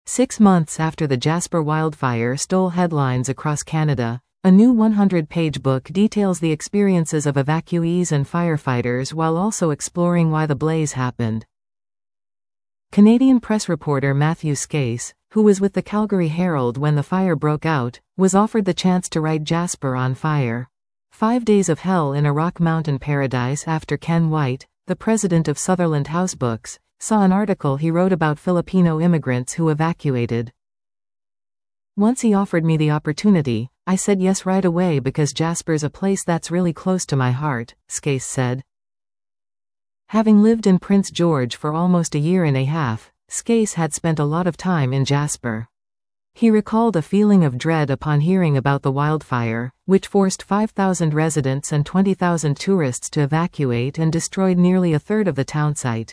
6 months after the Jasper wildfire stole headlines across Canada, a new 100-page book details the experiences of evacuees and firefighters while also exploring why the blaze happened. Canadian press reporter Matthew Skase, who was with the Calgary Herald when the fire broke out, was offered the chance to write Jasper on Fire: 5 Days of Hell in a Rock Mountain Paradise after Ken White, the president of Sutherland House Books, saw an article he wrote about Filipino immigrants who evacuated. "Once he offered me the opportunity, I said yes right away because Jasper's a place that's really close to my heart," Skase said. Having lived in Prince George for almost a year and a half, Skase had spent a lot of time in Jasper. He recalled a feeling of dread upon hearing about the wildfire, which forced 5,000 residents and 20,000 tourists to evacuate and destroyed nearly a third of the townsite.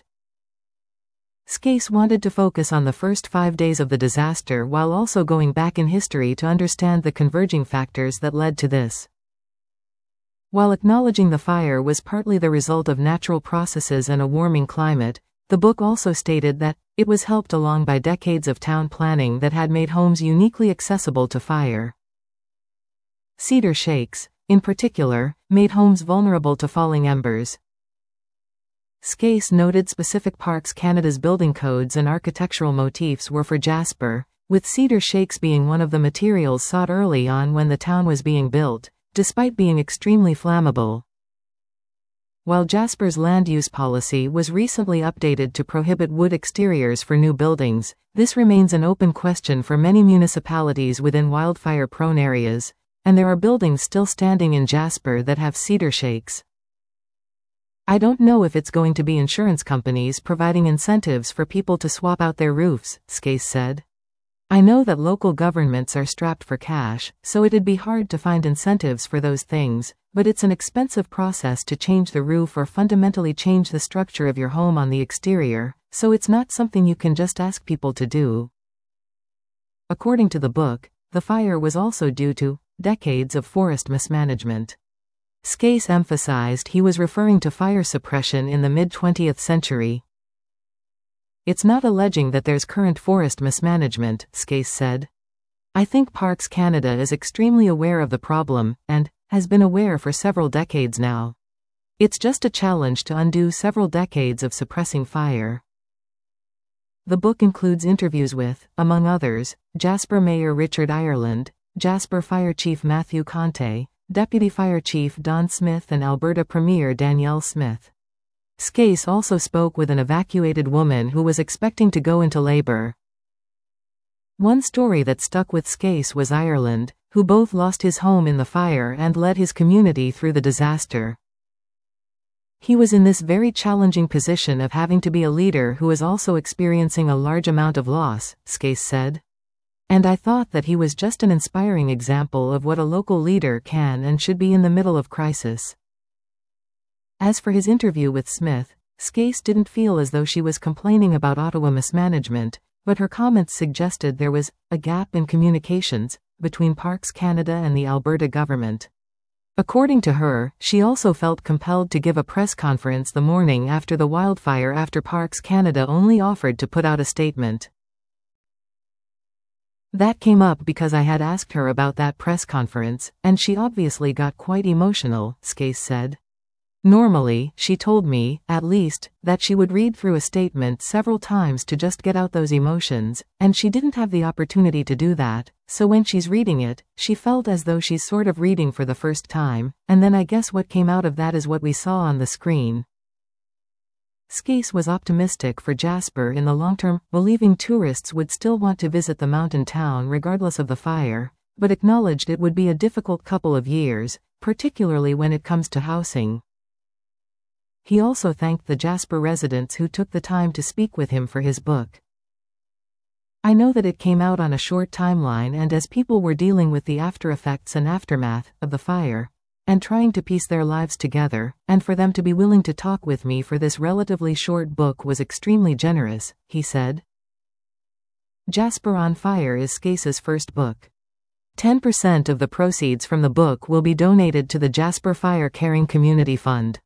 Skase wanted to focus on the first 5 days of the disaster while also going back in history to understand the converging factors that led to this. While acknowledging the fire was partly the result of natural processes and a warming climate, the book also stated that it was helped along by decades of town planning that had made homes uniquely accessible to fire. Cedar shakes, in particular, made homes vulnerable to falling embers. Skase noted specific Parks Canada's building codes and architectural motifs were for Jasper, with cedar shakes being one of the materials sought early on when the town was being built, despite being extremely flammable. While Jasper's land use policy was recently updated to prohibit wood exteriors for new buildings, this remains an open question for many municipalities within wildfire-prone areas, and there are buildings still standing in Jasper that have cedar shakes. "I don't know if it's going to be insurance companies providing incentives for people to swap out their roofs," Skase said. "I know that local governments are strapped for cash, so it'd be hard to find incentives for those things, but it's an expensive process to change the roof or fundamentally change the structure of your home on the exterior, so it's not something you can just ask people to do." According to the book, the fire was also due to decades of forest mismanagement. Skase emphasized he was referring to fire suppression in the mid-20th century. "It's not alleging that there's current forest mismanagement," Skase said. "I think Parks Canada is extremely aware of the problem, and has been aware for several decades now. It's just a challenge to undo several decades of suppressing fire." The book includes interviews with, among others, Jasper Mayor Richard Ireland, Jasper Fire Chief Matthew Conte, Deputy Fire Chief Don Smith and Alberta Premier Danielle Smith. Skase also spoke with an evacuated woman who was expecting to go into labor. One story that stuck with Skase was Ireland, who both lost his home in the fire and led his community through the disaster. "He was in this very challenging position of having to be a leader who is also experiencing a large amount of loss," Skase said. "And I thought that he was just an inspiring example of what a local leader can and should be in the middle of crisis." As for his interview with Smith, Skase didn't feel as though she was complaining about Ottawa mismanagement, but her comments suggested there was a gap in communications between Parks Canada and the Alberta government. According to her, she also felt compelled to give a press conference the morning after the wildfire after Parks Canada only offered to put out a statement. "That came up because I had asked her about that press conference, and she obviously got quite emotional," Skase said. "Normally, she told me, at least, that she would read through a statement several times to just get out those emotions, and she didn't have the opportunity to do that, so when she's reading it, she felt as though she's sort of reading for the first time, and then I guess what came out of that is what we saw on the screen." Skase was optimistic for Jasper in the long term, believing tourists would still want to visit the mountain town regardless of the fire, but acknowledged it would be a difficult couple of years, particularly when it comes to housing. He also thanked the Jasper residents who took the time to speak with him for his book. "I know that it came out on a short timeline and as people were dealing with the after-effects and aftermath of the fire, and trying to piece their lives together, and for them to be willing to talk with me for this relatively short book was extremely generous," he said. Jasper on Fire is Skase's first book. 10% of the proceeds from the book will be donated to the Jasper Fire Caring Community Fund.